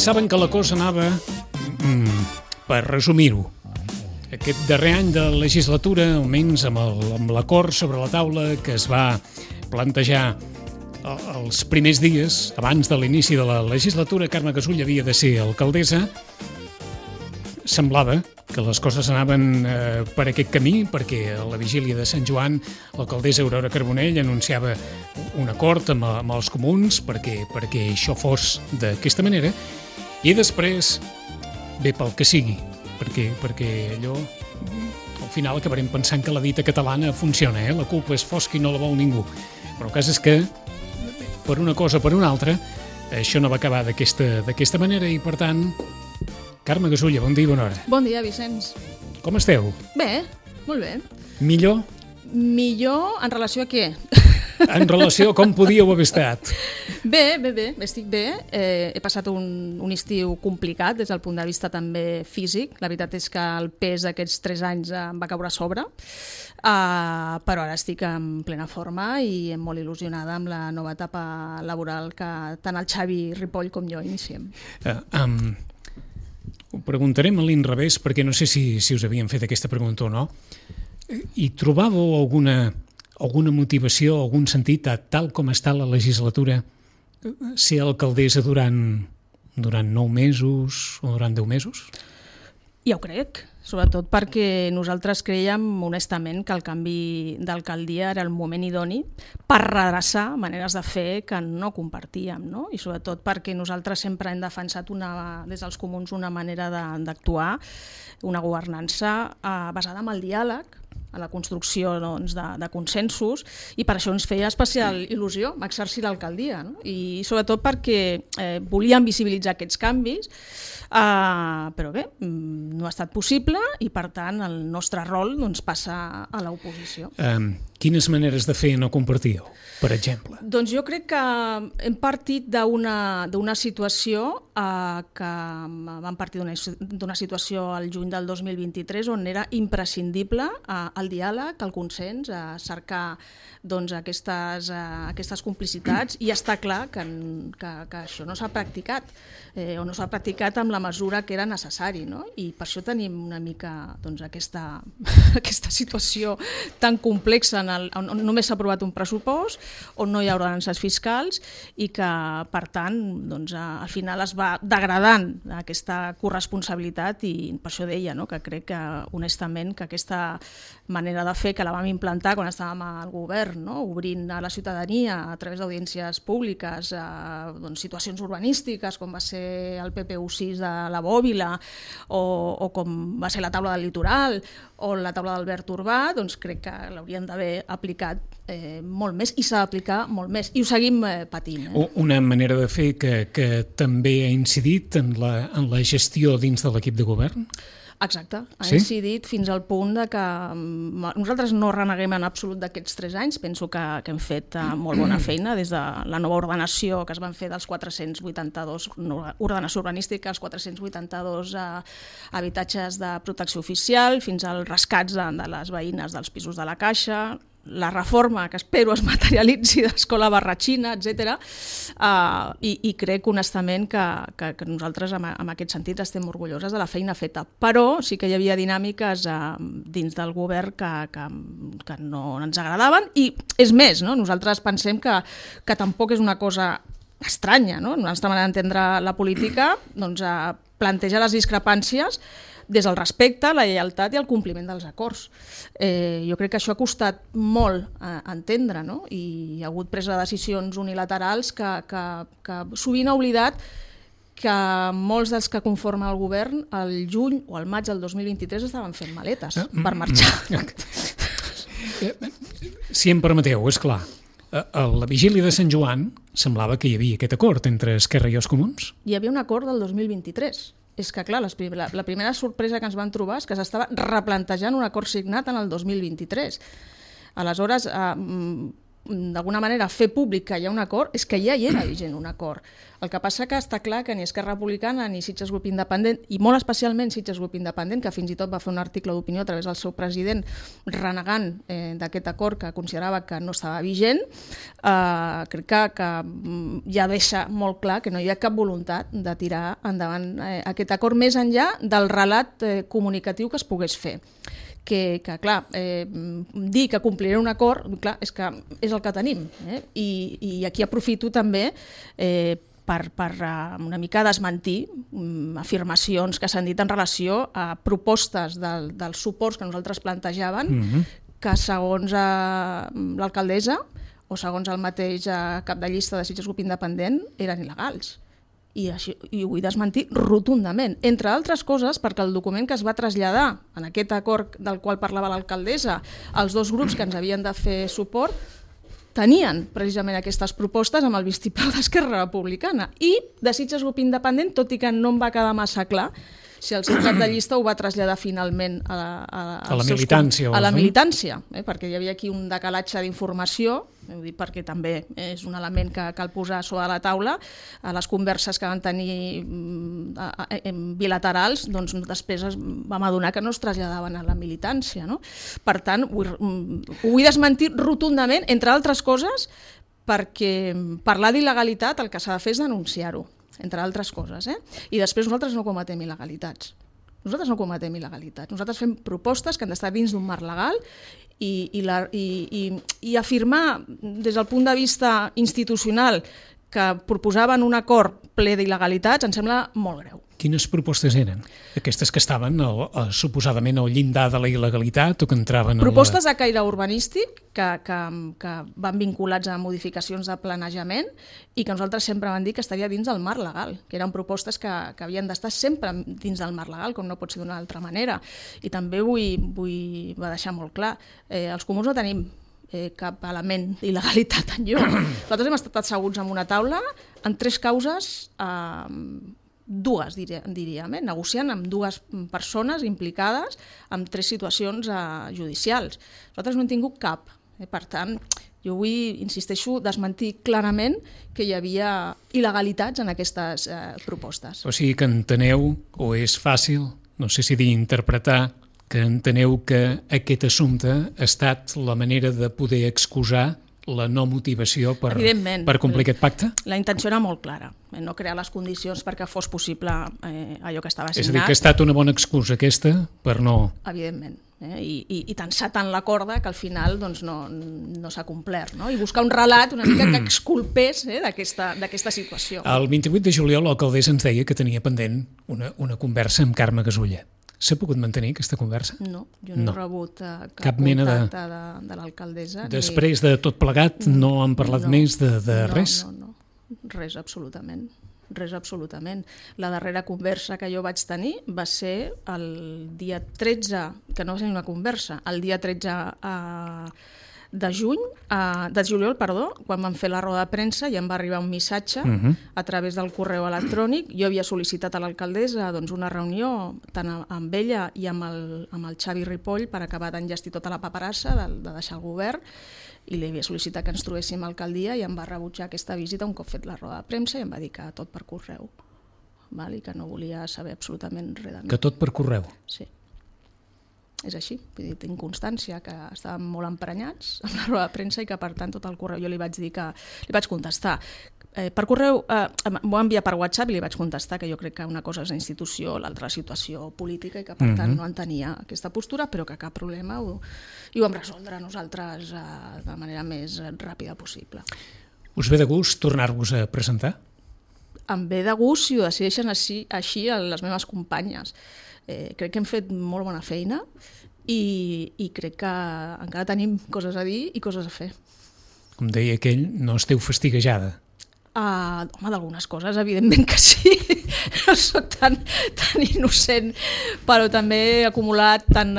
pensaven que la cosa anava, per resumir-ho, aquest darrer any de legislatura, almenys amb l'acord sobre la taula que es va plantejar els primers dies, abans de l'inici de la legislatura, Carme Gasull havia de ser alcaldessa. Semblava que les coses anaven per aquest camí, perquè a la vigília de Sant Joan l'alcaldessa Aurora Carbonell anunciava un acord amb els comuns perquè això fos d'aquesta manera, i després ve pel que sigui, perquè allò al final acabarem pensant que la dita catalana funciona, la culpa és fosca i no la vol ningú, però el cas és que per una cosa o per una altra això no va acabar d'aquesta manera, i per tant, Carme Gasulla, bon dia i bona hora. Bon dia, Vicenç. Com esteu? Bé, molt bé. Millor? Millor en relació a què? En relació a com podíeu haver estat. Bé, estic bé. He passat un estiu complicat des del punt de vista també físic. La veritat és que el pes d'aquests 3 anys em va caure a sobre, però ara estic en plena forma i molt il·lusionada amb la nova etapa laboral que tant el Xavi Ripoll com jo iniciem. Ho preguntarem a l'inrevés, perquè no sé si us havien fet aquesta pregunta o no. I trobàveu alguna motivació, algun sentit, a tal com està la legislatura, ser alcaldessa durant 9 mesos o durant 10 mesos? Ja ho crec, sobretot perquè nosaltres creiem honestament que el canvi d'alcaldia era el moment idoni per redreçar maneres de fer que no compartíem, no? I sobretot perquè nosaltres sempre hem defensat des dels comuns una manera d'actuar, una governança basada en el diàleg, a la construcció de consensos, i per això ens feia especial il·lusió exercir l'alcaldia, no? I sobretot perquè volíem visibilitzar aquests canvis, però bé, no ha estat possible i per tant el nostre rol passa a l'oposició. Quines maneres de fer no compartíeu, per exemple? Doncs jo crec que hem partit d'una situació que vam partir d'una situació al juny del 2023 on era imprescindible el diàleg, el consens, cercar aquestes complicitats, i està clar que això no s'ha practicat o no s'ha practicat amb la mesura que era necessari, no? I per això tenim una mica aquesta situació tan complexa on només s'ha aprovat un pressupost, on no hi ha ordenances fiscals i que, per tant, al final es va degradant aquesta corresponsabilitat, i per això deia que crec que, honestament, que aquesta manera de fer que la vam implantar quan estàvem al govern, obrint a la ciutadania a través d'audiències públiques situacions urbanístiques, com va ser el PPU6 de la Bòbila o com va ser la taula del litoral o la taula del verd urbà, doncs crec que l'haurien d'haver aplicat molt més, i s'ha d'aplicar molt més, i ho seguim patint. Una manera de fer que també ha incidit en la gestió dins de l'equip de govern? Exacte, ha incidit fins al punt que nosaltres no reneguem en absolut d'aquests 3 anys, penso que hem fet molt bona feina des de la nova ordenació que es van fer dels 482, ordenació urbanística, els 482 habitatges de protecció oficial, fins als rescats de les veïnes dels pisos de la Caixa, la reforma que espero es materialitzi d'Escola Barratxina, etc. I crec honestament que nosaltres en aquest sentit estem orgulloses de la feina feta, però sí que hi havia dinàmiques dins del govern que no ens agradaven, i és més, nosaltres pensem que tampoc és una cosa estranya, la nostra manera d'entendre la política planteja les discrepàncies des del respecte, la lleialtat i el compliment dels acords. Jo crec que això ha costat molt entendre, i hi ha hagut presa de decisions unilaterals que sovint ha oblidat que molts dels que conformen el govern al juny o al maig del 2023 estaven fent maletes per marxar. Si em permeteu, és clar, a la vigília de Sant Joan semblava que hi havia aquest acord entre Esquerra i els Comuns. Hi havia un acord del 2023. És que, clar, la primera sorpresa que ens van trobar és que s'estava replantejant un acord signat en el 2023. Aleshores, d'alguna manera fer públic que hi ha un acord, és que ja hi era vigent un acord. El que passa que està clar que ni Esquerra Republicana ni Sitges Grup Independent, i molt especialment Sitges Grup Independent, que fins i tot va fer un article d'opinió a través del seu president renegant d'aquest acord que considerava que no estava vigent, crec que ja deixa molt clar que no hi ha cap voluntat de tirar endavant aquest acord més enllà del relat comunicatiu que es pogués fer. Que clar, dir que compliré un acord, clar, és que és el que tenim. I aquí aprofito també per una mica desmentir afirmacions que s'han dit en relació a propostes dels suports que nosaltres plantejàvem, que segons l'alcaldessa o segons el mateix cap de llista de Sitges Grup Independent eren il·legals. I ho vull desmentir rotundament, entre altres coses perquè el document que es va traslladar en aquest acord del qual parlava l'alcaldessa als dos grups que ens havien de fer suport tenien precisament aquestes propostes amb el vistiplau d'Esquerra Republicana i de Sitges Grup Independent, tot i que no em va quedar massa clar si el seu cap de llista ho va traslladar finalment a la militància. A la militància, perquè hi havia aquí un decalatge d'informació, ho dic perquè també és un element que cal posar sobre la taula, a les converses que van tenir bilaterals, doncs després vam adonar que no es traslladaven a la militància. No? Per tant, ho vull desmentir rotundament, entre altres coses, perquè parlar d'il·legalitat el que s'ha de fer és denunciar-ho, entre altres coses. I després nosaltres no cometem il·legalitats. Nosaltres fem propostes que han d'estar dins d'un marc legal i afirmar des del punt de vista institucional que proposaven un acord ple d'il·legalitats em sembla molt greu. Quines propostes eren? Aquestes que estaven suposadament al llindar de la il·legalitat o que entraven... Propostes de caire urbanístic que van vinculats a modificacions de planejament i que nosaltres sempre vam dir que estaria dins del marc legal, que eren propostes que havien d'estar sempre dins del marc legal, com no pot ser d'una altra manera. I també vull deixar molt clar, els comuns no tenim cap element d'il·legalitat enlloc. Nosaltres hem estat asseguts en una taula en 3 causes, dues diríem, negociant amb 2 persones implicades en 3 situacions judicials. Nosaltres no hem tingut cap. Per tant, jo vull, insisteixo, desmentir clarament que hi havia il·legalitats en aquestes propostes. O sigui que enteneu, o és fàcil, no sé si d'interpretar, que enteneu que aquest assumpte ha estat la manera de poder excusar la no motivació per complir aquest pacte? La intenció era molt clara, no crear les condicions perquè fos possible allò que estava signat. És a dir, que ha estat una bona excusa aquesta per no... Evidentment, i tensar tant la corda que al final no s'ha complert, no? I buscar un relat una mica que exculpés d'aquesta situació. El 28 de juliol l'alcaldessa ens deia que tenia pendent una conversa amb Carme Gasulla. S'ha pogut mantenir aquesta conversa? No, jo no he rebut cap contacte de l'alcaldessa. Després de tot plegat no han parlat més de res? No, res absolutament. La darrera conversa que jo vaig tenir va ser el dia 13, que no va ser una conversa, el dia 13 de juliol, quan vam fer la roda de premsa i em va arribar un missatge a través del correu electrònic. Jo havia sol·licitat a l'alcaldessa una reunió tant amb ella i amb el Xavi Ripoll per acabar d'enllestir tota la paperassa de deixar el govern, i li havia sol·licitat que ens trobéssim a l'alcaldia i em va rebutjar aquesta visita un cop fet la roda de premsa i em va dir que tot per correu, i que no volia saber absolutament res de mi. Que tot per correu? Sí. És així, tinc constància que estàvem molt emprenyats amb la roda de premsa i que per tant tot el correu jo li vaig dir que li vaig contestar. Per correu, m'ho va enviar per WhatsApp i li vaig contestar que jo crec que una cosa és la institució, l'altra la situació política i que per tant no entenia aquesta postura, però que cap problema i ho vam resoldre nosaltres de la manera més ràpida possible. Us ve de gust tornar-vos a presentar? Em ve de gust si ho decideixen així les meves companyes. Crec que hem fet molt bona feina i crec que encara tenim coses a dir i coses a fer. Com deia aquell, no esteu fastiguejada? Home, d'algunes coses, evidentment que sí. No soc tan innocent, però també hem acumulat tant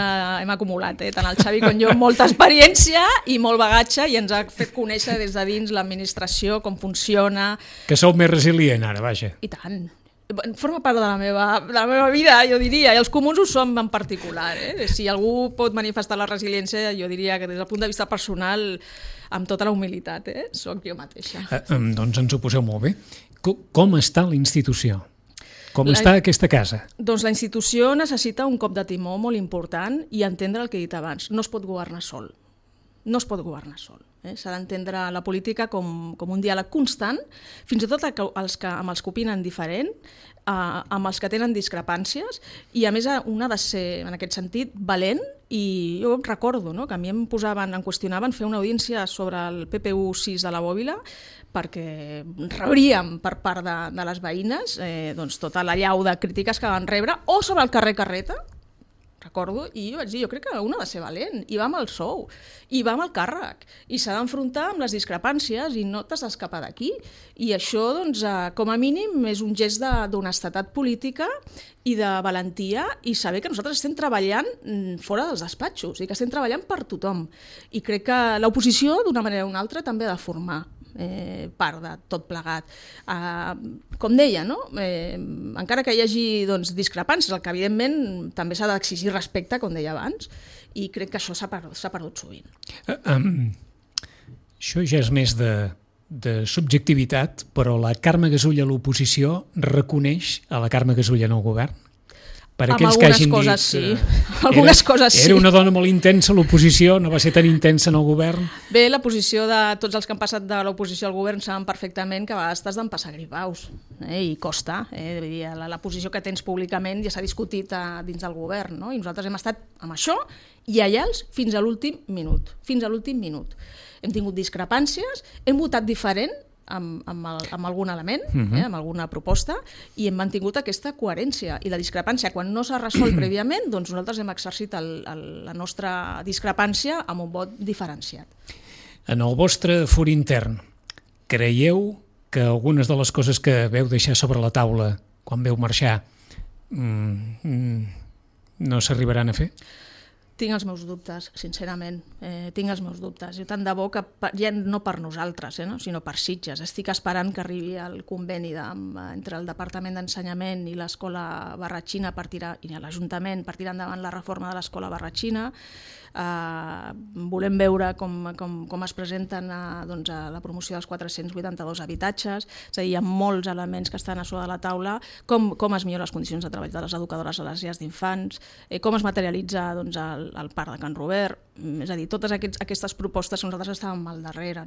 el Xavi com jo molta experiència i molt bagatge i ens ha fet conèixer des de dins l'administració, com funciona. Que sou més resilient ara, vaja. I tant. forma part de la meva vida, jo diria, i els comuns ho som en particular. Si algú pot manifestar la resiliència, jo diria que des del punt de vista personal, amb tota la humilitat, soc jo mateixa. Doncs ens ho poseu molt bé. Com està la institució? Com està aquesta casa? Doncs la institució necessita un cop de timó molt important i entendre el que he dit abans. No es pot governar sol. No es pot governar sol. S'ha d'entendre la política com un diàleg constant, fins i tot amb els que opinen diferent, amb els que tenen discrepàncies, i a més un ha de ser, en aquest sentit, valent, i jo recordo que a mi em qüestionaven fer una audiència sobre el PPU 6 de la Bòbila, perquè rebríem per part de les veïnes tota la llau de crítiques que van rebre, o sobre el carrer Carreta, recordo, i jo vaig dir, jo crec que un ha de ser valent, i va amb el sou, i va amb el càrrec, i s'ha d'enfrontar amb les discrepàncies i no t'has d'escapar d'aquí. I això, doncs, com a mínim, és un gest d'honestedat política i de valentia, i saber que nosaltres estem treballant fora dels despatxos i que estem treballant per tothom. I crec que l'oposició, d'una manera o una altra, també ha de formar part de tot plegat. Com deia, encara que hi hagi discrepàncies, el que evidentment també s'ha d'exigir respecte, com deia abans, i crec que això s'ha perdut sovint. Això ja és més de subjectivitat, però la Carme Gasull a l'oposició reconeix a la Carme Gasull en el govern? Per aquells que hagin dit... Sí. Algunes coses sí. Era una dona molt intensa a l'oposició, no va ser tan intensa en el govern? Bé, la posició de tots els que han passat de l'oposició al govern saben perfectament que a vegades t'has d'empassar gripaus, i costa. La posició que tens públicament ja s'ha discutit dins del govern, i nosaltres hem estat amb això lleials fins a l'últim minut. Fins a l'últim minut. Hem tingut discrepàncies, hem votat diferent, amb algun element, amb alguna proposta, i hem mantingut aquesta coherència. I la discrepància, quan no s'ha resolt prèviament, doncs nosaltres hem exercit la nostra discrepància amb un vot diferenciat. En el vostre fur intern, creieu que algunes de les coses que veu deixar sobre la taula quan veu marxar no s'arribaran a fer? Tinc els meus dubtes, sincerament, tinc els meus dubtes. Jo tant de bo que ja no per nosaltres, sinó per Sitges. Estic esperant que arribi el conveni entre el Departament d'Ensenyament i l'Escola Barratxina i l'Ajuntament per tirar endavant la reforma de l'Escola Barratxina. Volem veure com es presenten a la promoció dels 482 habitatges, és a dir, hi ha molts elements que estan a sobre de la taula, com es milloren les condicions de treball de les educadores a les llars d'infants, com es materialitza el parc de Can Robert, és a dir, totes aquestes propostes nosaltres estàvem al darrere,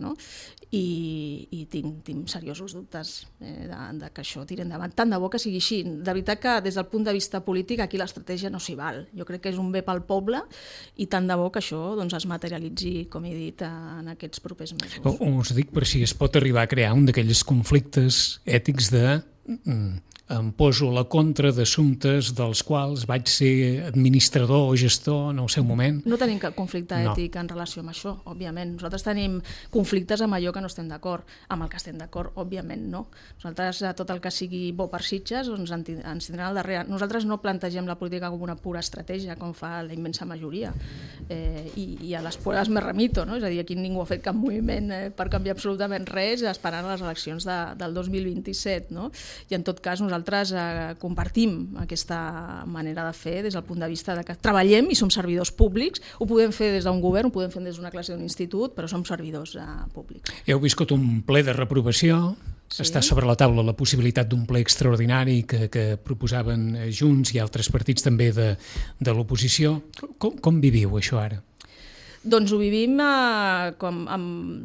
i tinc seriosos dubtes de que això tiri endavant. Tant de bo que sigui així. De veritat que des del punt de vista polític aquí l'estratègia no s'hi val. Jo crec que és un bé pel poble i tant de bo que això es materialitzi, com he dit, en aquests propers mesos. Us dic per si es pot arribar a crear un d'aquells conflictes ètics de... em poso a la contra d'assumptes dels quals vaig ser administrador o gestor en el seu moment. No tenim cap conflicte ètic en relació amb això, òbviament. Nosaltres tenim conflictes amb allò que no estem d'acord. Amb el que estem d'acord, òbviament, no. Nosaltres, tot el que sigui bo per Sitges, ens tindran al darrere. Nosaltres no plantegem la política com una pura estratègia, com fa la immensa majoria. I a les proves me remito, no? És a dir, aquí ningú ha fet cap moviment per canviar absolutament res, esperant les eleccions del 2027, no? I en tot cas, nosaltres compartim aquesta manera de fer des del punt de vista de que treballem i som servidors públics. Ho podem fer des d'un govern, ho podem fer des d'una classe d'un institut, però som servidors públics. Heu viscut un ple de reprovació, està sobre la taula la possibilitat d'un ple extraordinari que proposaven Junts i altres partits també de l'oposició. Com viviu això ara? Doncs ho vivim amb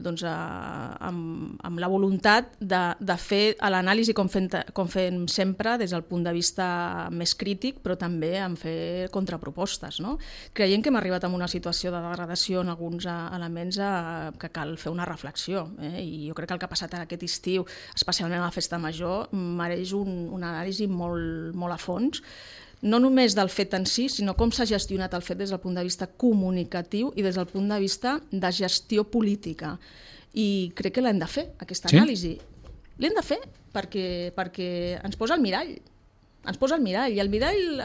la voluntat de fer l'anàlisi com fem sempre des del punt de vista més crític, però també en fer contrapropostes. Creiem que hem arribat a una situació de degradació en alguns elements que cal fer una reflexió. I jo crec que el que ha passat aquest estiu, especialment a la Festa Major, mereix una anàlisi molt a fons, no només del fet en si, sinó com s'ha gestionat el fet des del punt de vista comunicatiu i des del punt de vista de gestió política. I crec que l'hem de fer, aquesta anàlisi. L'hem de fer perquè ens posa el mirall. Ens posa el mirall, i el mirall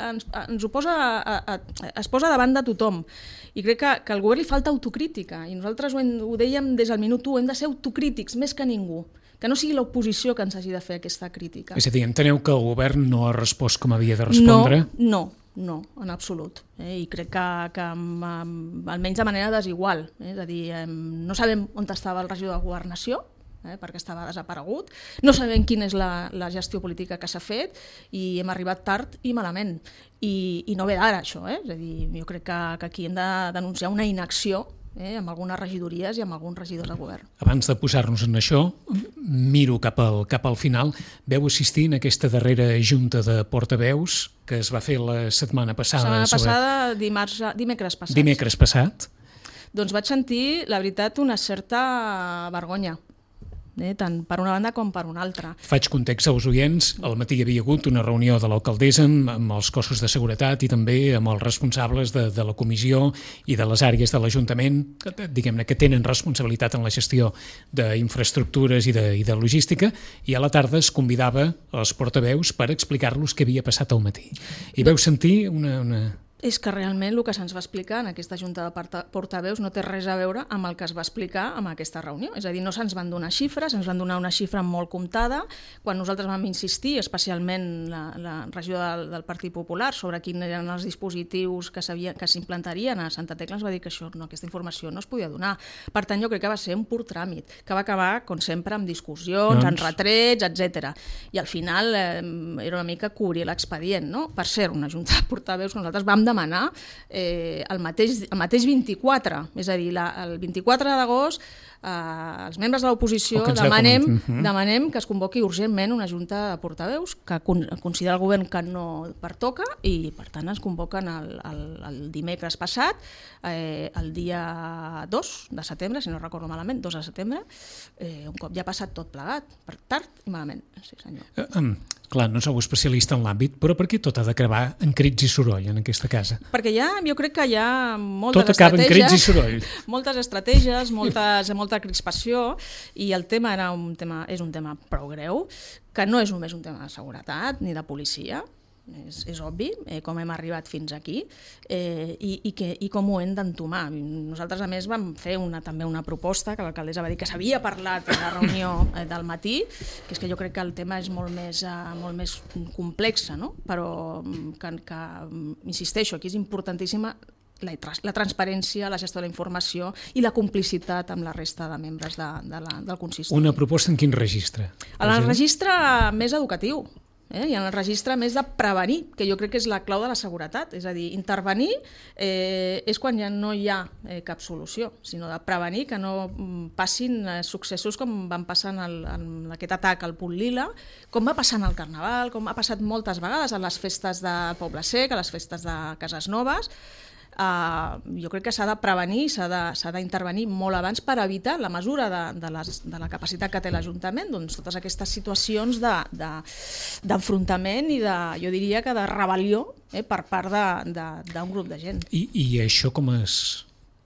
es posa davant de tothom. I crec que al govern li falta autocrítica, i nosaltres ho dèiem des del minut 1, hem de ser autocrítics més que ningú. que no sigui l'oposició que ens hagi de fer aquesta crítica. És a dir, enteneu que el govern no ha respost com havia de respondre? No, en absolut. I crec que almenys de manera desigual. És a dir, no sabem on estava el regidor de Governació, perquè estava desaparegut. No sabem quina és la gestió política que s'ha fet i hem arribat tard i malament. I no ve d'ara, això. És a dir, jo crec que aquí hem de denunciar una inacció amb algunes regidories i amb alguns regidors de govern. Abans de posar-nos en això, miro cap al final. Veu assistir en aquesta darrera junta de portaveus que es va fer la setmana passada? Dimecres passat. Dimecres passat? Doncs vaig sentir, la veritat, una certa vergonya, tant per una banda com per una altra. Faig context als oients. Al matí hi havia hagut una reunió de l'alcaldessa amb els cossos de seguretat i també amb els responsables de la comissió i de les àrees de l'Ajuntament, diguem-ne, que tenen responsabilitat en la gestió d'infraestructures i de logística, i a la tarda es convidava els portaveus per explicar-los què havia passat al matí. I veu sentir una... És que realment el que se'ns va explicar en aquesta junta de portaveus no té res a veure amb el que es va explicar en aquesta reunió. És a dir, no se'ns van donar xifres, ens van donar una xifra molt comptada. Quan nosaltres vam insistir, especialment la regidora del Partit Popular, sobre quins eren els dispositius que s'implantarien a Santa Tecla, ens va dir que aquesta informació no es podia donar. Per tant, jo crec que va ser un pur tràmit, que va acabar, com sempre, amb discussions, en retrets, etc. I al final era una mica cobrir l'expedient, no? Per ser una junta de portaveus, nosaltres vam demanar el mateix 24, és a dir, el 24 d'agost els membres de l'oposició demanem que es convoqui urgentment una junta de portaveus que considera el govern que no pertoca i per tant es convoquen el dimecres passat, el dia 2 de setembre, si no recordo malament, 2 de setembre, un cop ja ha passat tot plegat, per tard i malament. Sí, senyor. Clar, no sou especialista en l'àmbit, però per què tot ha d'acabar en crits i soroll en aquesta casa? Perquè jo crec que hi ha moltes tot acaba en crits i soroll. Moltes estratègies, molta crispació, i el tema és un tema prou greu, que no és només un tema de seguretat ni de policia, és obvi com hem arribat fins aquí i com ho hem d'entomar. Nosaltres, a més, vam fer també una proposta que l'alcaldessa va dir que s'havia parlat a la reunió del matí, que és que jo crec que el tema és molt més complex, no? Però que insisteixo, aquí és importantíssima la transparència, la gestió de la informació i la complicitat amb la resta de membres del consistori. Una proposta en quin registre? En el registre més educatiu, i en el registre més de prevenir, que jo crec que és la clau de la seguretat. És a dir, intervenir és quan ja no hi ha cap solució, sinó de prevenir que no passin successos com van passar en aquest atac al Punt Lila, com va passar en el Carnaval, com ha passat moltes vegades a les festes de Poble Sec, a les festes de Cases Noves. Jo crec que s'ha de prevenir, s'ha d'intervenir molt abans per evitar, la mesura de la capacitat que té l'Ajuntament, doncs totes aquestes situacions d'enfrontament i jo diria que de rebel·lió per part d'un grup de gent. I això com es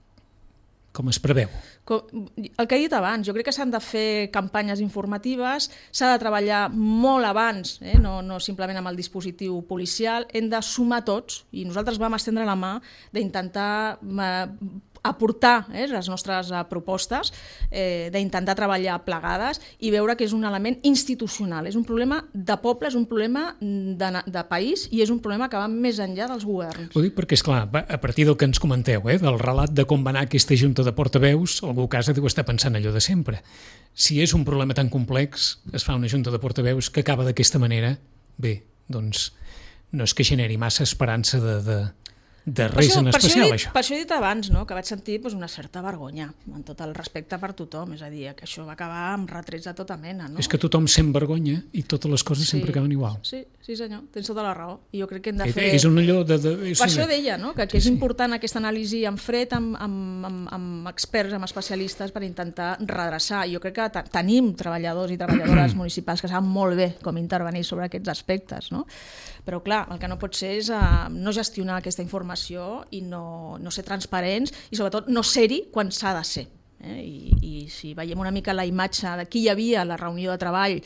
preveu? El que he dit abans, jo crec que s'han de fer campanyes informatives, s'ha de treballar molt abans, no simplement amb el dispositiu policial, hem de sumar tots, i nosaltres vam estendre la mà d'intentar aportar les nostres propostes, d'intentar treballar plegades i veure que és un element institucional, és un problema de poble, és un problema de país i és un problema que va més enllà dels governs. Ho dic perquè, esclar, a partir del que ens comenteu, del relat de com va anar aquesta junta de portaveus, algú a casa deu estar pensant allò de sempre. Si és un problema tan complex, es fa una junta de portaveus que acaba d'aquesta manera, bé, doncs no és que generi massa esperança de res en especial, això. Per això he dit abans, que vaig sentir una certa vergonya, amb tot el respecte per tothom, és a dir, que això va acabar amb retrets de tota mena. És que tothom sent vergonya i totes les coses sempre acaben igual. Sí, senyor, tens tota la raó. I jo crec que hem de fer... És un allò de... Per això deia, que és important aquesta anàlisi en fred, amb experts, amb especialistes, per intentar redreçar. Jo crec que tenim treballadors i treballadores municipals que saben molt bé com intervenir sobre aquests aspectes, no? Però, clar, el que no pot ser és no gestionar aquesta informació i no ser transparents i, sobretot, no ser-hi quan s'ha de ser. I si veiem una mica la imatge de qui hi havia a la reunió de treball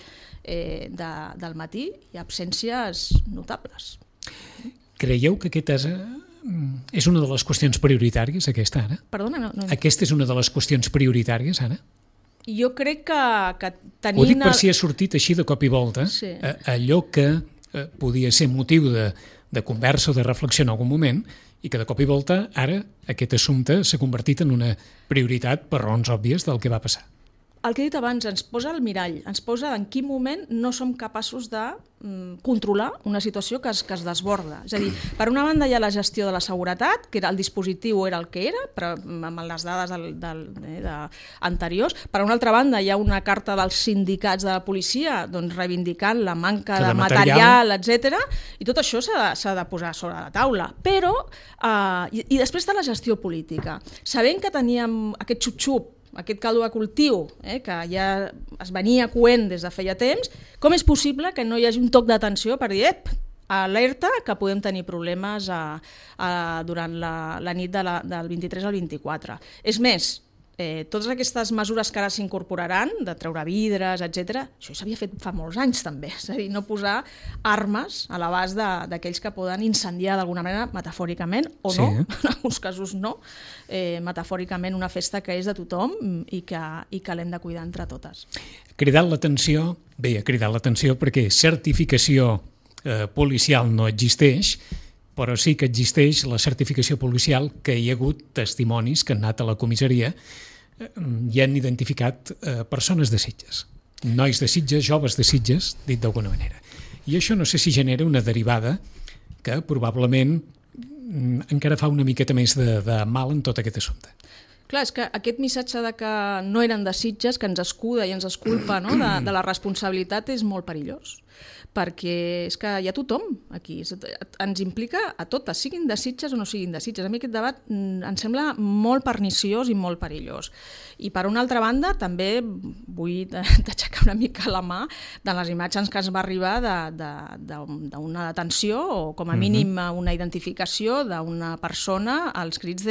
del matí, hi ha absències notables. Creieu que aquesta és una de les qüestions prioritàries, aquesta, ara? Perdona, no. Aquesta és una de les qüestions prioritàries, ara? Jo crec que tenint... Ho dic per si ha sortit així de cop i volta, sí. Allò que podia ser motiu de conversa o de reflexió en algun moment, i que de cop i volta ara aquest assumpte s'ha convertit en una prioritat per raons òbvies del que va passar. El que he dit abans, ens posa al mirall, ens posa en quin moment no som capaços de controlar una situació que es desborda. És a dir, per una banda hi ha la gestió de la seguretat, que el dispositiu era el que era, però amb les dades anteriors. Per una altra banda hi ha una carta dels sindicats de la policia reivindicant la manca de material, etc. I tot això s'ha de posar sobre la taula. Però, i després està la gestió política. Sabent que teníem aquest xup-xup, aquest caldo de cultiu, que ja es venia coent des de feia temps, com és possible que no hi hagi un toc d'atenció per dir, alerta, que podem tenir problemes durant la nit del 23 al 24. És més, totes aquestes mesures que ara s'incorporaran, de treure vidres, etc., això s'havia fet fa molts anys també, és a dir, no posar armes a l'abast d'aquells que poden incendiar d'alguna manera, metafòricament, o no, en alguns casos no, metafòricament una festa que és de tothom i que l'hem de cuidar entre totes. Ha cridat l'atenció perquè certificació policial no existeix, però sí que existeix la certificació policial, que hi ha hagut testimonis que han anat a la comissaria i han identificat persones de Sitges, nois de Sitges, joves de Sitges, dit d'alguna manera. I això no sé si genera una derivada que probablement encara fa una miqueta més de mal en tot aquest assumpte. Clar, és que aquest missatge de que no eren de Sitges, que ens escuda i ens esculpa, no? de la responsabilitat, és molt perillós, perquè és que hi ha tothom aquí, ens implica a totes, siguin de Sitges o no siguin de Sitges. A mi aquest debat em sembla molt perniciós i molt perillós. I per una altra banda també vull aixecar una mica la mà de les imatges que ens va arribar d'una detenció o com a mínim una identificació d'una persona als crits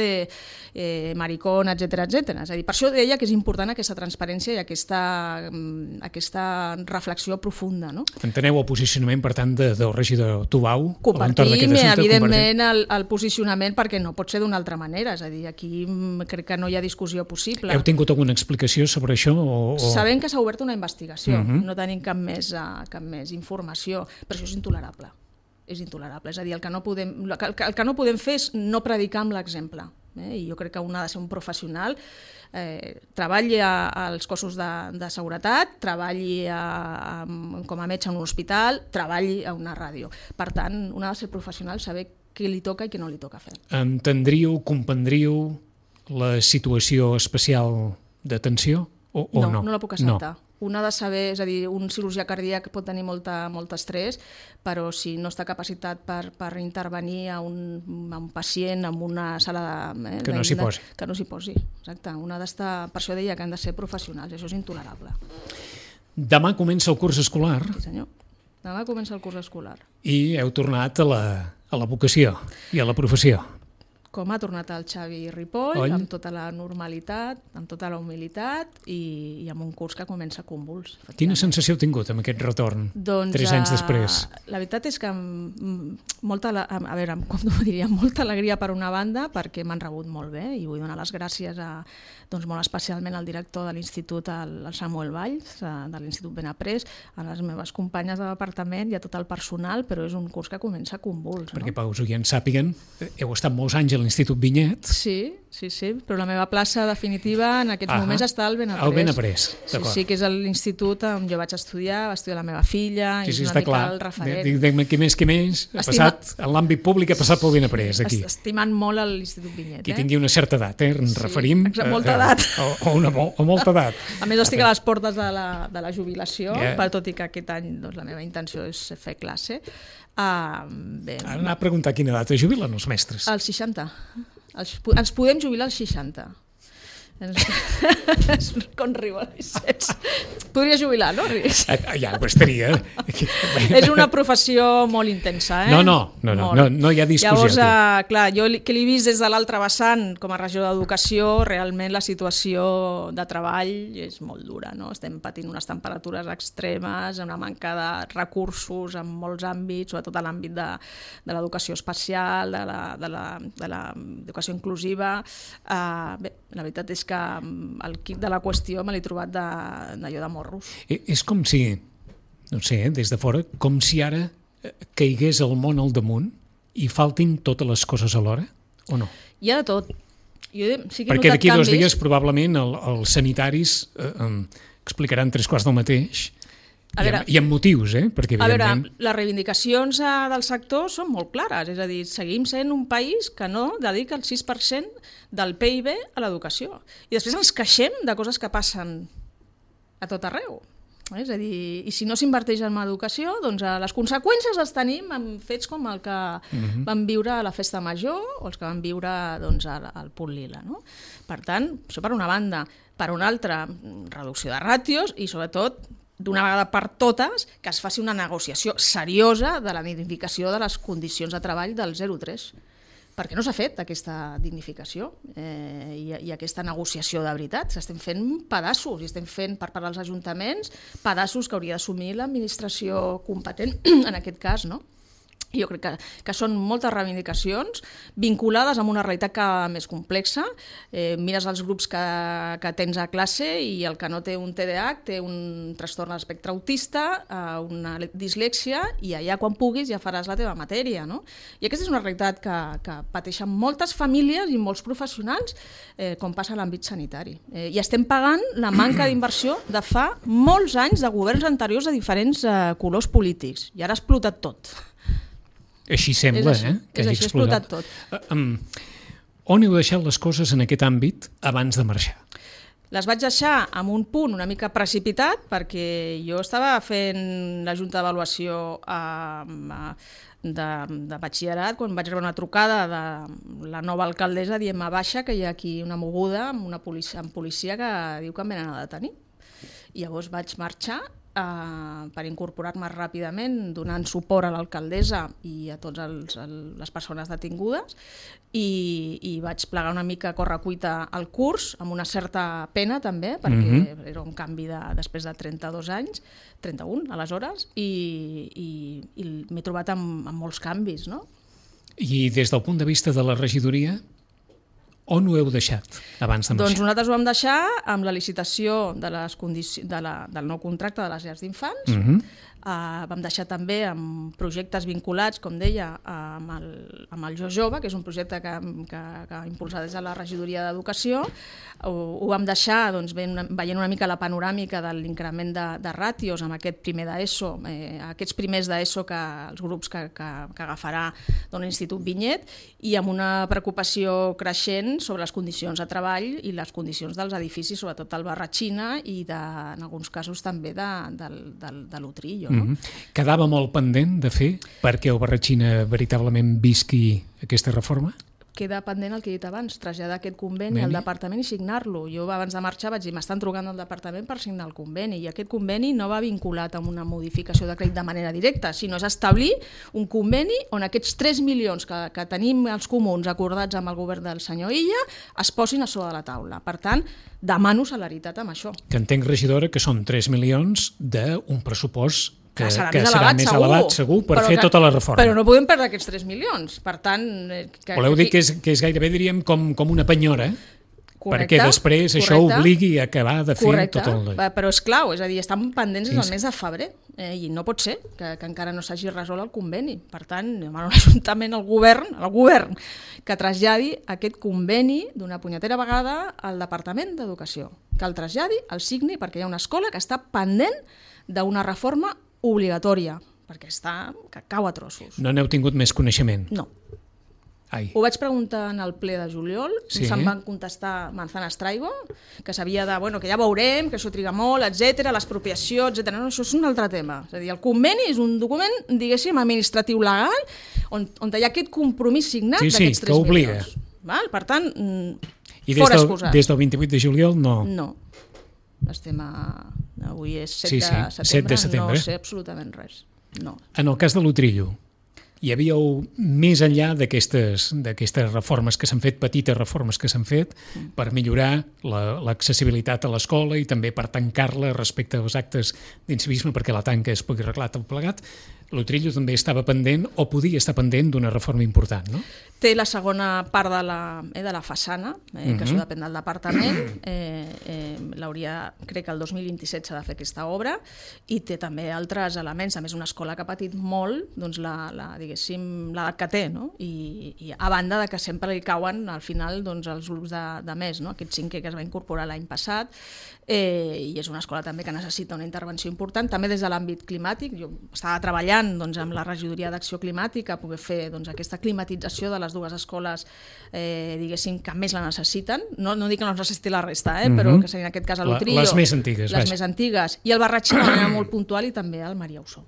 de maricón, etc. És a dir, per això deia que és important aquesta transparència i aquesta reflexió profunda. No? Enteneu el posicionament, per tant, del regidor Tubau? Compartim, evidentment, el posicionament, perquè no pot ser d'una altra manera. És a dir, aquí crec que no hi ha discussió possible. Heu tingut alguna explicació sobre això? Sabem que s'ha obert una investigació, no tenim cap més informació, però això és intolerable. És intolerable. És a dir, el que no podem fer és no predicar amb l'exemple. I jo crec que un ha de ser un professional, treballi als cossos de seguretat, treballi com a metge en un hospital, treballi a una ràdio. Per tant, un ha de ser professional, saber què li toca i què no li toca fer. Entendríeu, comprendríeu la situació especial d'atenció o no? No la puc acceptar. No. Un ha de saber, és a dir, un cirurgià cardíac pot tenir molt estrès, però si no està capacitat per intervenir a un pacient en una sala de... Que no s'hi posi. Que no s'hi posi, exacte. Un ha d'estar, per això deia que han de ser professionals, això és intolerable. Demà comença el curs escolar. Sí, senyor. Demà comença el curs escolar. I heu tornat a la vocació i a la professió. Com ha tornat el Xavi Ripoll, amb tota la normalitat, amb tota la humilitat i amb un curs que comença convuls. Quina sensació heu tingut amb aquest retorn, 3 anys després? La veritat és que molta alegria per una banda, perquè m'han rebut molt bé i vull donar les gràcies molt especialment al director de l'Institut, el Samuel Valls, de l'Institut Benaprés, a les meves companyes de departament i a tot el personal, però és un curs que comença convuls. Perquè per els oients sàpiguen, heu estat molts anys a l'Institut Vinyet. Sí, però la meva plaça definitiva en aquests moments està al Benaprés. Al Benaprés, d'acord. Sí, que és l'institut on jo vaig estudiar, va estudiar la meva filla, i és una mica el referent. Digue'm què més, ha passat en l'àmbit públic, ha passat pel Benaprés, aquí. Estimant molt l'Institut Vinyet. Qui tingui una certa edat, ens referim. Molta edat. O molta edat. A més, estic a les portes de la jubilació, tot i que aquest any la meva intenció és fer classe. Anar a preguntar quina edat es jubilen els mestres. Als 60. Ens podem jubilar als 60. Com riu el Vicenç. Podria jubilar, no? Ja ho estaria. És una professió molt intensa, No hi ha discussió. Llavors, clar, jo que l'he vist des de l'altre vessant, com a regidor d'Educació, realment la situació de treball és molt dura, no? Estem patint unes temperatures extremes, una manca de recursos en molts àmbits, sobretot a l'àmbit de l'educació especial, de l'educació inclusiva. Bé, la veritat és que el quid de la qüestió me l'he trobat d'allò de morros. És com si, no sé, des de fora, com si ara caigués el món al damunt i faltin totes les coses alhora, o no? Hi ha de tot. Sí que perquè d'aquí 2 dies probablement els sanitaris explicaran 3/4 del mateix. I amb motius, perquè evidentment... A veure, les reivindicacions del sector són molt clares, és a dir, seguim sent un país que no dedica el 6% del PIB a l'educació. I després ens queixem de coses que passen a tot arreu. És a dir, i si no s'inverteix en educació, doncs les conseqüències les tenim en fets com el que vam viure a la Festa Major o els que vam viure al Punt Lila. No? Per tant, això per una banda. Per una altra, reducció de ràtios i sobretot d'una vegada per totes, que es faci una negociació seriosa de la dignificació de les condicions de treball del 0-3. Perquè no s'ha fet aquesta dignificació i aquesta negociació de veritat. S'estem fent pedaços i estem fent per part dels ajuntaments pedaços que hauria d'assumir l'administració competent en aquest cas, no? Jo crec que són moltes reivindicacions vinculades amb una realitat més complexa. Mires els grups que tens a classe i el que no té un TDAH té un trastorn de l'espectre autista, una dislèxia, i allà quan puguis ja faràs la teva matèria. No? I aquesta és una realitat que pateixen moltes famílies i molts professionals, com passa a l'àmbit sanitari. I estem pagant la manca d'inversió de fa molts anys de governs anteriors de diferents colors polítics. I ara ha explotat tot. Així sembla, que hagi explotat tot. On heu deixat les coses en aquest àmbit abans de marxar? Les vaig deixar en un punt una mica precipitat perquè jo estava fent la junta d'avaluació de batxillerat quan vaig rebre una trucada de la nova alcaldessa dient a baixa que hi ha aquí una moguda amb policia que diu que em venen a detenir. I llavors vaig marxar per incorporar-me ràpidament, donant suport a l'alcaldessa i a totes les persones detingudes, i vaig plegar una mica a correcuita al curs, amb una certa pena també, perquè era un canvi després de 32 anys, 31 aleshores, i m'he trobat amb molts canvis. No? I des del punt de vista de la regidoria, on ho heu deixat abans de marxar? Doncs nosaltres ho vam deixar amb la licitació del nou contracte de les llars d'infants. Vam deixar també amb projectes vinculats, com deia, amb el Jo Jove, que és un projecte que ha impulsat des de la regidoria d'Educació. Ho vam deixar veient una mica la panoràmica de l'increment de ràtios amb aquest primer d'ESO, aquests primers d'ESO, els grups que agafarà l'Institut Vinyet, i amb una preocupació creixent sobre les condicions de treball i les condicions dels edificis, sobretot del Barratxina i en alguns casos també de l'Utrillo. No? Quedava molt pendent de fer perquè el Barratxina veritablement visqui aquesta reforma? Queda pendent el que he dit abans, traslladar aquest conveni al departament i signar-lo. Jo abans de marxar vaig dir, m'estan trucant al departament per signar el conveni, i aquest conveni no va vinculat amb una modificació de crèdit de manera directa, sinó és establir un conveni on aquests 3 milions que tenim els comuns acordats amb el govern del senyor Illa es posin a sobre de la taula. Per tant, demano celeritat amb això. Que entenc, regidora, que són 3 milions d'un pressupost que serà més elevat segur per fer tota la reforma. Però no podem perdre aquests 3 milions. Per tant... Voleu dir que és gairebé, diríem, com una penyora, perquè després això obligui a acabar de fer tot el... Però és clau, és a dir, estan pendents des del mes de febrer, i no pot ser que encara no s'hagi resolt el conveni. Per tant, demano a l'Ajuntament, al govern, que traslladi aquest conveni d'una punyetera vegada al Departament d'Educació, que el traslladi, el signi, perquè hi ha una escola que està pendent d'una reforma obligatòria, perquè que cau a trossos. No n'heu tingut més coneixement? No. Ai. Ho vaig preguntar en el ple de juliol, se'm van contestar Manzanas Traigo, que s'havia de, que ja veurem, que això triga molt, etc, l'expropiació, etc. No, això és un altre tema. És a dir, el conveni és un document, diguéssim, administratiu legal, on hi ha aquest compromís signat d'aquests 3 milions. Per tant, fora excuses. I des del 28 de juliol no? No. Avui és 7 de setembre, no sé absolutament res. No. En el cas de l'Utrillo, hi havia més enllà d'aquestes reformes que s'han fet, petites reformes que s'han fet, per millorar l'accessibilitat a l'escola i també per tancar-la respecte als actes d'incivisme perquè la tanca es pugui arreglar tot plegat. L'Utrillo també estava pendent o podia estar pendent d'una reforma important, no? té la segona part de la façana, que això depèn del departament. Crec que el 2027 s'ha de fer aquesta obra, i té també altres elements. A més, una escola que ha patit molt, doncs diguéssim, l'edat que té, no? I a banda de que sempre li cauen al final doncs, els grups de més, no? Aquest 5è que es va incorporar l'any passat, i és una escola també que necessita una intervenció important, també des de l'àmbit climàtic. Jo estava treballant doncs, amb la regidoria d'Acció Climàtica a poder fer doncs, aquesta climatització de les dues escoles diguéssim que més la necessiten. No dic que no necessiti la resta, però que seria en aquest cas a l'Utrillo. Les més antigues. Les més antigues. I el Barratxí de manera molt puntual, i també al Maria Ossó.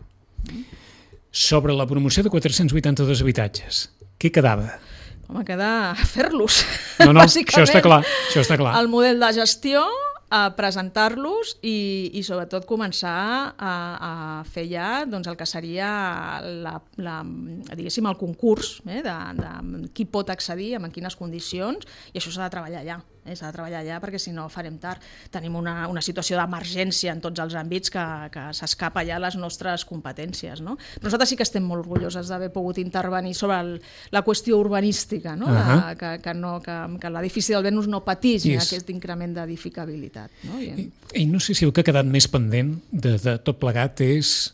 Sobre la promoció de 482 habitatges, què quedava? Home, queda fer-los. No, això està clar. El model de gestió, a presentar-los i sobretot començar a fer ja doncs, el que seria diguéssim, el concurs de qui pot accedir, en quines condicions, i això s'ha de treballar allà. S'ha de treballar allà perquè si no farem tard. Tenim una situació d'emergència en tots els àmbits que s'escapa ja a les nostres competències. No? Però nosaltres sí que estem molt orgulloses d'haver pogut intervenir sobre la qüestió urbanística, no? Que l'edifici del Venus no patís aquest increment d'edificabilitat. No? I no sé si el que ha quedat més pendent de tot plegat és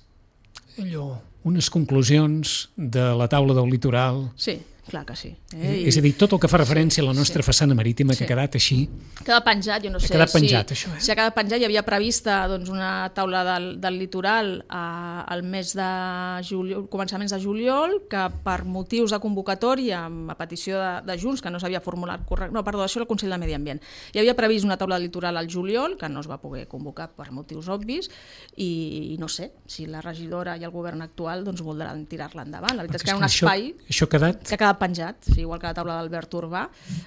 unes conclusions de la taula del litoral. Sí. Clar que sí. És a dir, tot el que fa referència a la nostra façana marítima que ha quedat així... Queda penjat, jo no sé si ha quedat penjat. Hi havia prevista una taula del litoral al mes de juliol, començaments de juliol, que per motius de convocatòria, a petició de Junts, que no s'havia formulat correcte... No, perdó, això era el Consell de Medi Ambient. Hi havia previst una taula del litoral al juliol, que no es va poder convocar per motius obvis, i no sé si la regidora i el govern actual voldran tirar-la endavant. La veritat és que hi ha un espai... Això ha quedat penjat, igual que la taula d'Albert Urbà,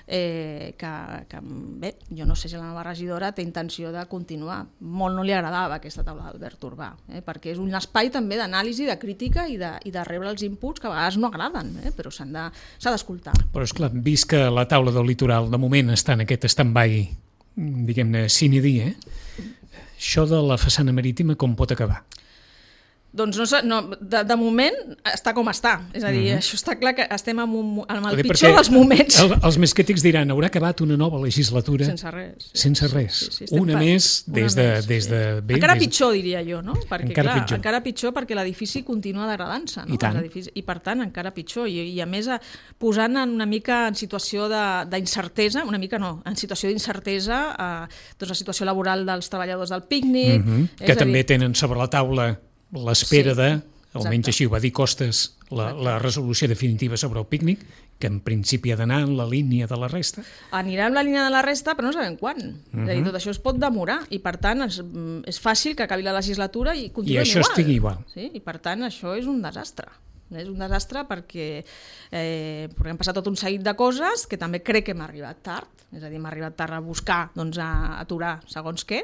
que bé, jo no sé si la nova regidora té intenció de continuar. Molt no li agradava aquesta taula d'Albert Urbà, perquè és un espai també d'anàlisi, de crítica i de rebre els inputs que a vegades no agraden, però s'ha d'escoltar. Però és clar, vist que la taula del litoral de moment està en aquest stand-by, diguem-ne, sine die, això de la façana marítima com pot acabar? Doncs de moment està com està. És a dir, això està clar que estem amb el pitjor dels moments. Els més crítics diran, haurà acabat una nova legislatura sense res. Sense res. Una més des de... Encara pitjor, diria jo, no? Perquè, encara pitjor perquè l'edifici continua degradant-se. I per tant, encara pitjor. I a més, posant una mica en situació d'incertesa, una mica no, en situació d'incertesa, la situació laboral dels treballadors del pícnic... Que també tenen sobre la taula l'espera de, almenys així ho va dir Costes, la resolució definitiva sobre el pícnic, que en principi ha d'anar en la línia de la resta. Anirà en la línia de la resta, però no sabem quan. És a dir, tot això es pot demorar, i per tant és fàcil que acabi la legislatura i continuï igual. I això estigui igual. Sí, i per tant això és un desastre. És un desastre perquè hem passat tot un seguit de coses que també crec que hem arribat tard, és a dir, hem arribat tard a buscar, a aturar segons què,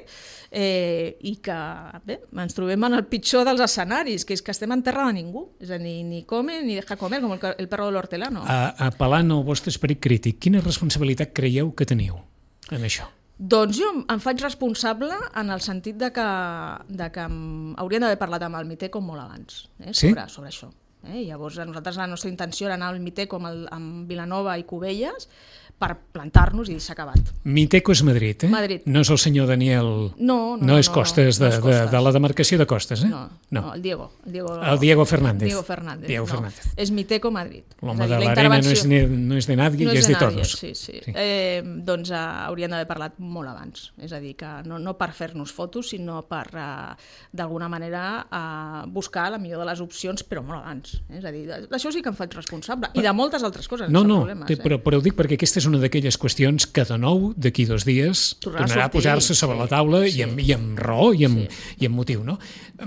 i que ens trobem en el pitjor dels escenaris, que és que estem en terra de ningú, és a dir, ni come ni deja comer, com el perro de l'hortelano. Apel·lant al vostre esperit crític, quina responsabilitat creieu que teniu en això? Doncs jo em faig responsable en el sentit de que haurien d'haver parlat amb el Mite com molt abans, sobre això. Llavors, nosaltres la nostra intenció era anar al Miteco amb Vilanova i Cubelles per plantar-nos i s'ha acabat. Miteco és Madrid, Madrid. No és el senyor Daniel... No és Costes, de la demarcació de Costes, No, el Diego. El Diego Fernández. Diego Fernández. És Miteco Madrid. L'home de l'arena no és de nadie i és de todos. Sí. Doncs haurien d'haver parlat molt abans. És a dir, que no per fer-nos fotos, sinó per, d'alguna manera, buscar la millor de les opcions, però molt abans. És a dir, d'això sí que em faig responsable. I de moltes altres coses. Però ho dic perquè aquesta és una d'aquelles qüestions que de nou, d'aquí 2 dies, tornarà a posar-se sobre la taula i amb raó i amb motiu. No?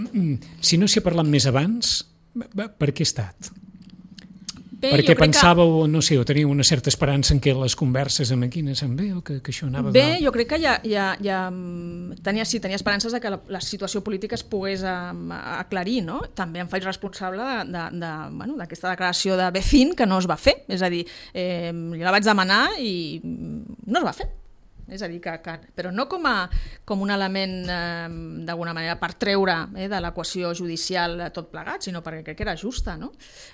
Si no s'hi ha parlat més abans, per què ha estat? Perquè pensàveu, no sé, o teniu una certa esperança en què les converses amb aquí anaven bé o que això anava... Bé, jo crec que tenia esperances de que la situació política es pogués aclarir, no? També em faig responsable d'aquesta declaració de Becín que no es va fer, és a dir, jo la vaig demanar i no es va fer. és a dir, però no com un element d'alguna manera per treure de l'equació judicial tot plegat, sinó perquè crec que era justa, no?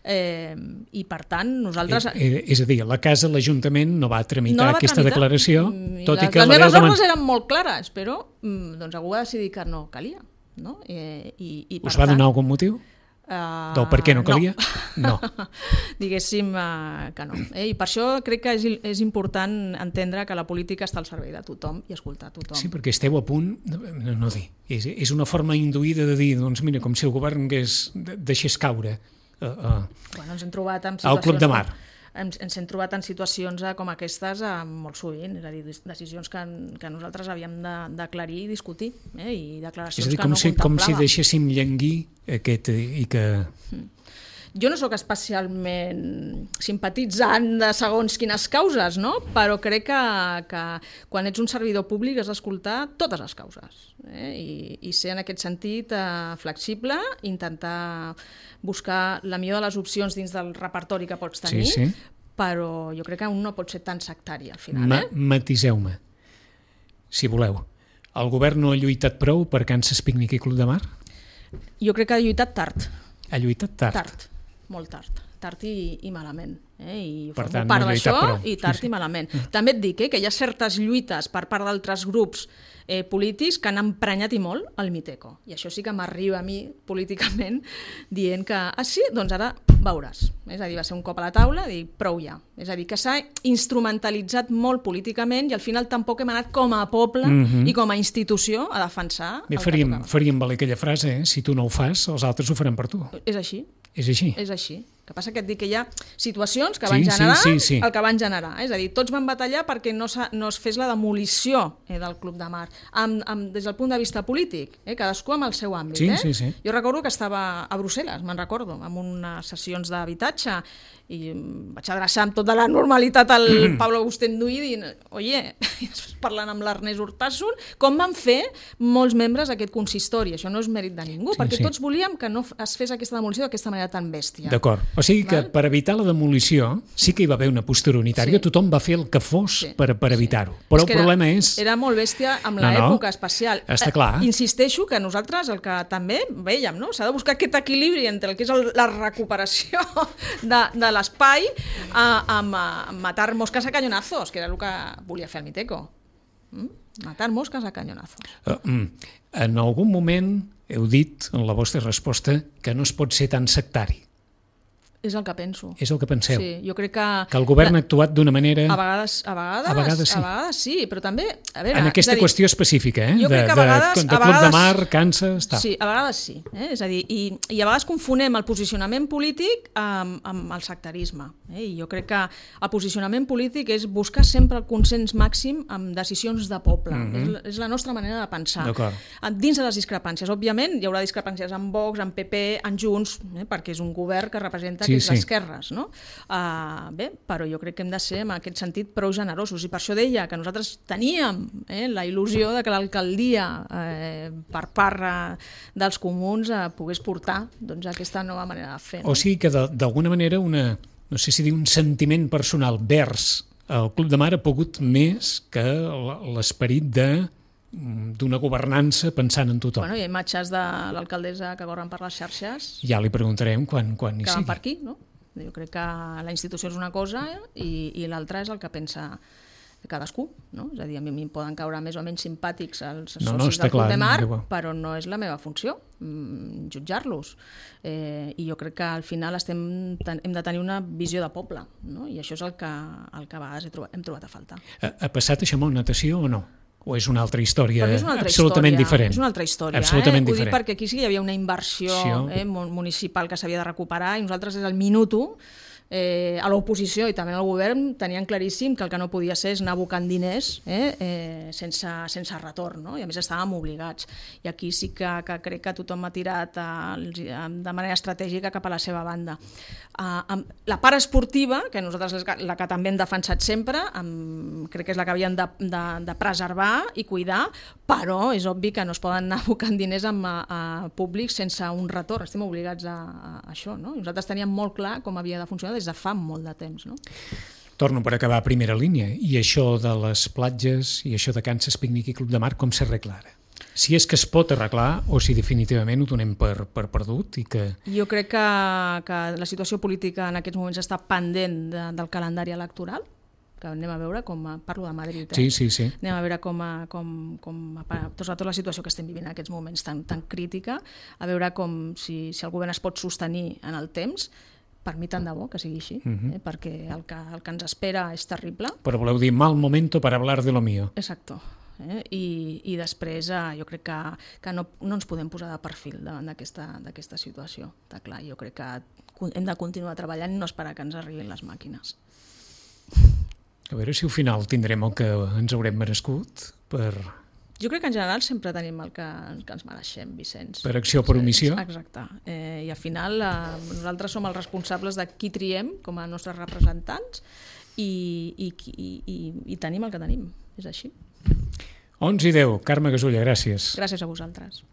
I per tant nosaltres... És a dir, la casa, l'Ajuntament no va tramitar aquesta declaració, tot i que les meves ordres eren molt clares, però doncs algú va decidir que no calia, no? Us va donar algun motiu? Del per què no calia? No. Diguéssim que no. I per això crec que és important entendre que la política està al servei de tothom i escoltar tothom. Sí, perquè esteu a punt, no dir, és una forma induïda de dir, doncs mira, com si el govern deixés caure ens hem trobat en al Club de Mar. Ens hem trobat en situacions com aquestes molt sovint, és a dir, decisions que nosaltres havíem d'aclarir i discutir, i declaracions que no contemplàvem. Com si deixéssim llenguir aquest i que... Jo no sóc especialment simpatitzant de segons quines causes, no? Però crec que quan ets un servidor públic has d'escoltar totes les causes i ser en aquest sentit flexible, intentar buscar la millor de les opcions dins del repertori que pots tenir, sí. Però jo crec que un no pot ser tan sectari al final. Matiseu-me, si voleu. El govern no ha lluitat prou per Kansas Picnic i Club de Mar? Jo crec que ha lluitat tard. Ha lluitat tard? Tard. Molt tard i malament. I per tant, part d'això i tard i malament. També et dic que hi ha certes lluites per part d'altres grups polítics que han emprenyat i molt el Miteco. I això sí que m'arriba a mi políticament dient que, sí, doncs ara veuràs. És a dir, va ser un cop a la taula, dir prou ja. És a dir, que s'ha instrumentalitzat molt políticament i al final tampoc hem anat com a poble i com a institució a defensar el que tocava. Faríem valer aquella frase, si tu no ho fas, els altres ho faran per tu. És així. És així? És així. El que passa que et dic que hi ha situacions que van generar el que van generar. És a dir, tots van batallar perquè no es fes la demolició del Club de Mar. Des del punt de vista polític, cadascú amb el seu àmbit. Sí. Jo recordo que estava a Brussel·les, me'n recordo, en unes sessions d'habitatge, i vaig adreçar amb tota la normalitat al Pablo Bustenduí dient, oye, parlant amb l'Ernest Urtasun, com van fer molts membres d'aquest consistori. Això no és mèrit de ningú, perquè tots volíem que no es fes aquesta demolició d'aquesta manera tan bèstia. D'acord. O sigui que per evitar la demolició sí que hi va haver una postura unitària, tothom va fer el que fos per evitar-ho. Però el problema és... Era molt bèstia amb l'època especial. Està clar. Insisteixo que nosaltres el que també veiem, no? S'ha de buscar aquest equilibri entre el que és la recuperació de l'espai amb matar mosques a canyonazos, que era el que volia fer el Miteco. Matar mosques a canyonazos. En algun moment heu dit en la vostra resposta que no es pot ser tan sectari. És el que penso. És el que penseu? Sí, jo crec que... el govern ha actuat d'una manera... A vegades sí, però també... A veure, en aquesta qüestió específica, jo crec que a vegades... de Club de Mar, Kansas... Sí, a vegades sí. És a dir, i a vegades confonem el posicionament polític amb el sectarisme. I jo crec que el posicionament polític és buscar sempre el consens màxim amb decisions de poble. És la nostra manera de pensar. Dins de les discrepàncies. Òbviament, hi haurà discrepàncies amb Vox, amb PP, amb Junts, perquè és un govern que representa les esquerres, no? Bé, però jo crec que hem de ser en aquest sentit prou generosos i per això deia que nosaltres teníem la il·lusió de que l'alcaldia per part dels comuns pogués portar aquesta nova manera de fer. O sigui que d'alguna manera no sé si dir un sentiment personal vers el Club de Mar ha pogut més que l'esperit d'una governança pensant en tothom. Hi ha imatges de l'alcaldessa que corren per les xarxes. Ja li preguntarem quan hi sigui. Que van per aquí, no? Jo crec que la institució és una cosa i l'altra és el que pensa cadascú, no? És a dir, a mi em poden caure més o menys simpàtics els socis del Club de Mar, però no és la meva funció jutjar-los. I jo crec que al final hem de tenir una visió de poble, no? I això és el que a vegades hem trobat a faltar. Ha passat això amb natació o no? O és una altra història absolutament diferent? És una altra història. Absolutament diferent. Ho dic perquè aquí sí que hi havia una inversió municipal que s'havia de recuperar i nosaltres és el minut 1 a l'oposició i també al govern tenien claríssim que el que no podia ser és anar abocant diners sense retorn, no? I a més estàvem obligats. I aquí sí que crec que tothom ha tirat de manera estratègica cap a la seva banda. La part esportiva, que nosaltres és la que també hem defensat sempre, crec que és la que havíem de preservar i cuidar, però és obvi que no es poden anar abocant diners a públics sense un retorn. Estem obligats a això, no? I nosaltres teníem molt clar com havia de funcionar des de fa molt de temps, no? Torno per acabar a primera línia. I això de les platges i això de Kansas Picnic i Club de Mar, com s'arregla ara? Si és que es pot arreglar o si definitivament ho donem per perdut i que... Jo crec que la situació política en aquests moments està pendent del calendari electoral, que anem a veure parlo de Madrid, Sí. Anem a veure tota la situació que estem vivint en aquests moments tan crítica, a veure si el govern es pot sostenir en el temps. Per mi tant de bo que sigui així, perquè el que ens espera és terrible. Però voleu dir mal momento para hablar de lo mío. Exacto. I després jo crec que no ens podem posar de perfil davant d'aquesta situació. Està clar, jo crec que hem de continuar treballant i no esperar que ens arribin les màquines. A veure si al final tindrem el que ens haurem merescut per... Jo crec que en general sempre tenim el que ens mereixem, Vicenç. Per acció o per omissió? Exacte. I al final nosaltres som els responsables de qui triem com a nostres representants i tenim el que tenim. És així. 11:10. Carme Gasulla, gràcies. Gràcies a vosaltres.